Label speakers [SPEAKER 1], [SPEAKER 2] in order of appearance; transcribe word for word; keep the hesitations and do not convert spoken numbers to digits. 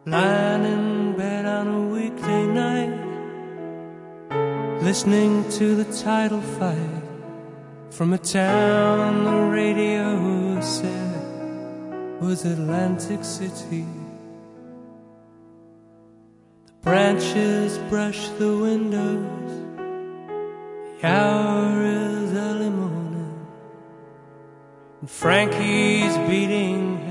[SPEAKER 1] lying in bed on a weekday night, listening to the title fight from a town the radio said was Atlantic City. The branches brush the windows, the hour is early morning, and Frankie's beating